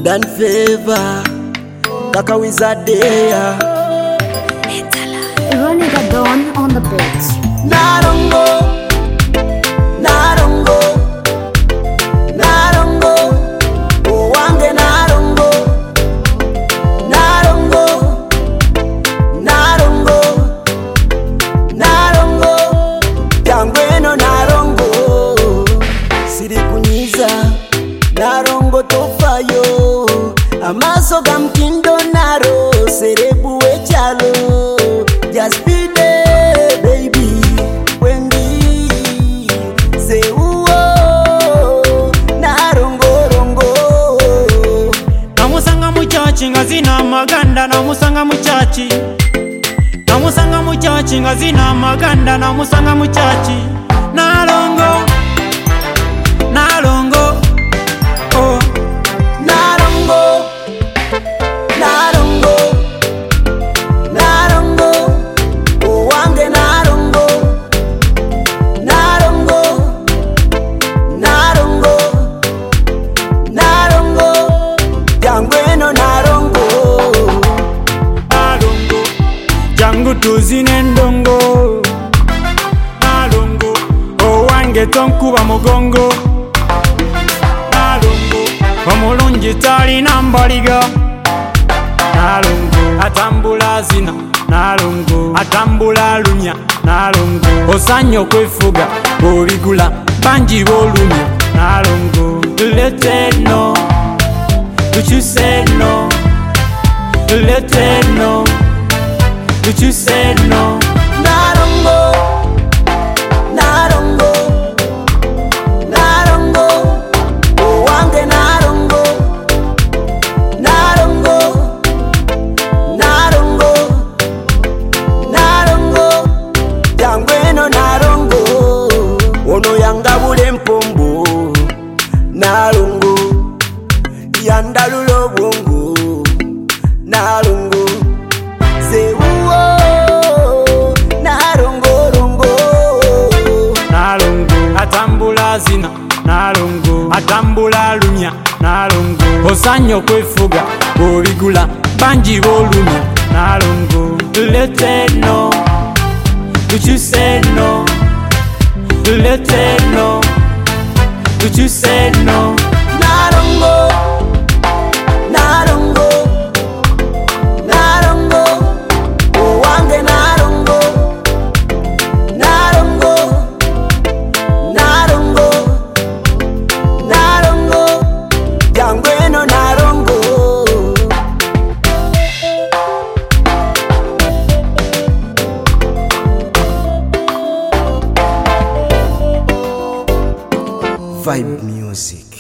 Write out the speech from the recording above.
Dan Favor Kaka Wizardea Ronnie Gadon on the beat. Narongo Narongo Narongo Owange Narongo Narongo Narongo Narongo Jangweno Narongo Siri kunyiza Narongo tofayo Amaso gamkindo naro Serebu echalo Just be there baby Wendy Say uo Narongo rongo Namusanga muchachi ngazina maganda namusanga muchachi Namusanga muchachi ngazina maganda namusanga muchachi Narongo Narongo oh Narongo Narongo Narongo Owange Narongo Narongo Narongo Narongo Jangweno Narongo Narongo Jangu tuzine ndongo Narongo Owange tonkuba mugongo Narongo Omulungi talina mbaliga Narongo atambula zina Narongo atambula lumya Narongo osanya okwefuga bw'obigula bangi b'olumya Narongo let it know what you said no let it know what you said no Narongo Narongo Narongo Owange Narongo Narongo Narongo Narongo Jangweno Narongo Ono yangabule mpombo Narongo Yandalulo bwongo Narongo Sewuo Narongo rongo Narongo atambula zina Narongo atambula lumya Narongo osanya okwefuga bw'obigula bangi b'olumya Narongo let it know what you said no let it know what you said no Narongo Narongo Narongo Owange Narongo Narongo Narongo Narongo Jangweno Narongo Vibe Music.